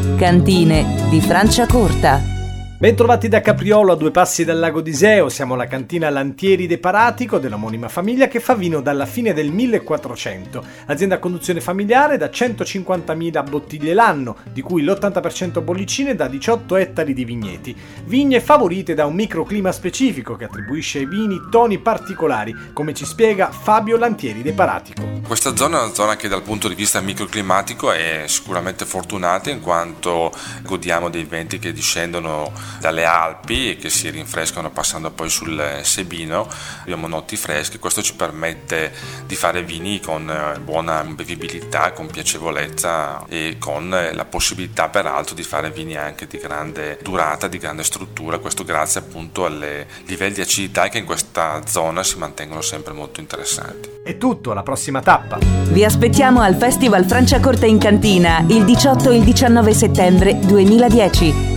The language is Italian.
Cantine di Franciacorta. Bentrovati da Capriolo, a 2 passi dal lago d'Iseo. Siamo alla cantina Lantieri de Paratico dell'omonima famiglia che fa vino dalla fine del 1400. Azienda a conduzione familiare da 150.000 bottiglie l'anno, di cui l'80% bollicine da 18 ettari di vigneti. Vigne favorite da un microclima specifico che attribuisce ai vini toni particolari, come ci spiega Fabio Lantieri de Paratico. Questa zona è una zona che dal punto di vista microclimatico è sicuramente fortunata, in quanto godiamo dei venti che discendono dalle Alpi e che si rinfrescano passando poi sul Sebino. Abbiamo notti fresche, questo ci permette di fare vini con buona bevibilità, con piacevolezza e con la possibilità peraltro di fare vini anche di grande durata, di grande struttura, questo grazie appunto ai livelli di acidità che in questa zona si mantengono sempre molto interessanti. È tutto, alla prossima tappa! Vi aspettiamo al Festival Franciacorta in Cantina il 18 e il 19 settembre 2010.